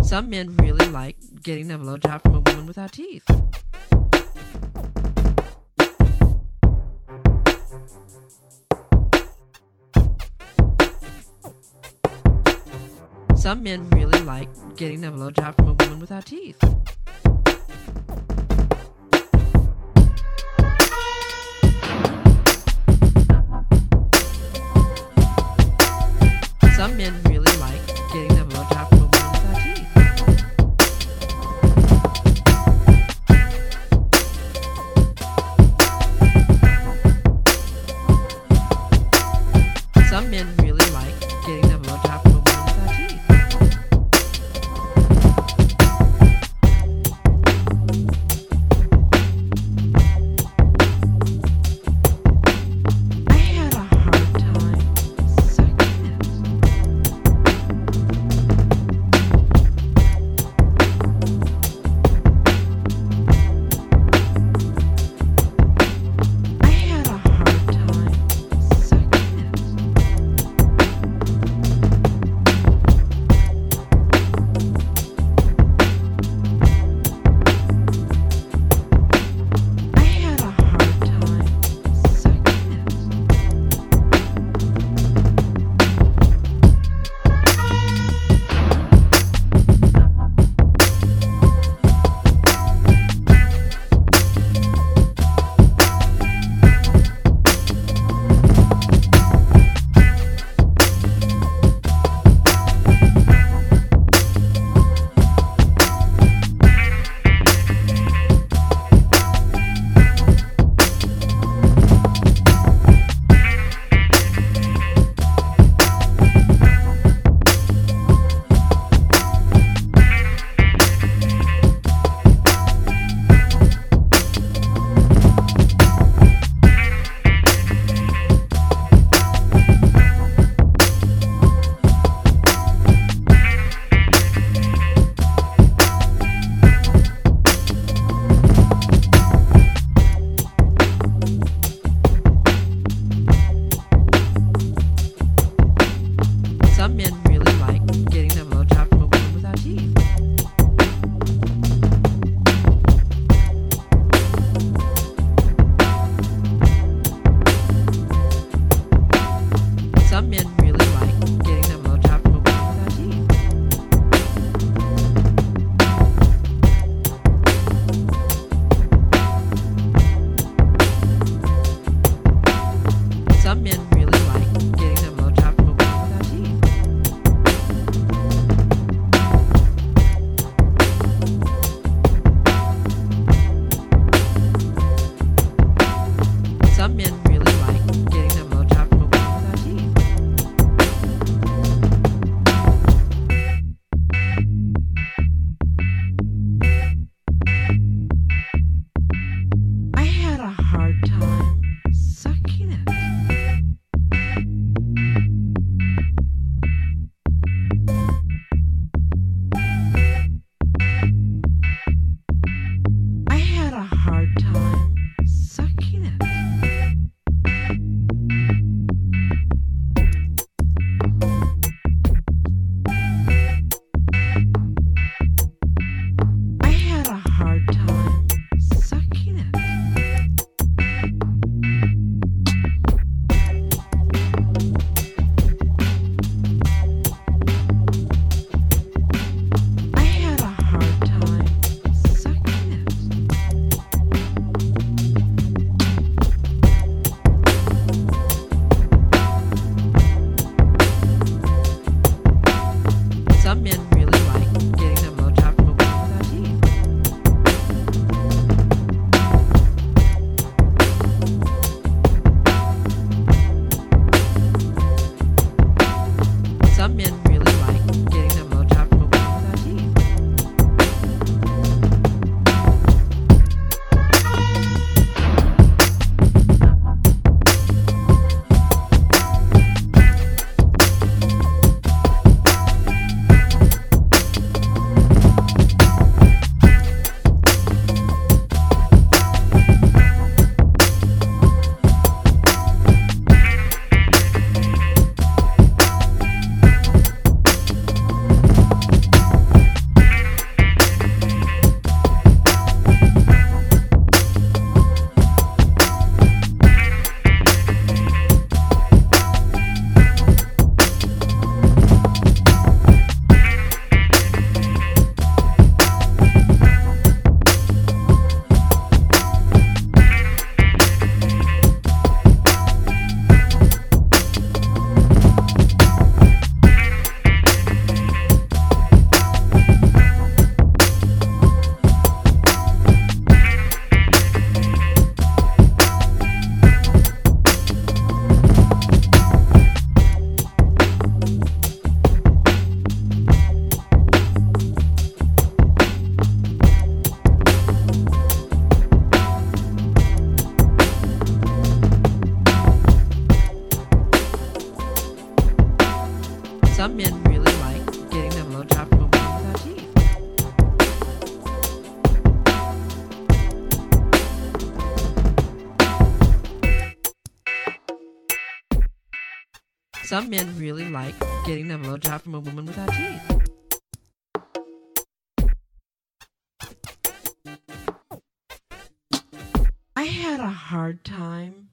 Some men really like getting a blowjob from a woman without teeth. Some men really like getting a blowjob from a woman without teeth. Some men really like getting a blowjob from a woman without teeth. Some men really like getting a blowjob from a woman without teeth. I had a hard time sucking it. I had a hard time sucking it. I had a hard time sucking it. Some men really like getting a blowjob from a woman without teeth. Some men really like getting a blowjob from a woman without teeth. Some men really like getting a blowjob from a woman without teeth. Some men really like getting a blowjob from a woman without teeth. I had a hard time sucking it. I had a hard time sucking it. Some men really like getting a blowjob from a woman without teeth. Some men really like getting a blowjob from a woman without teeth. I had a hard time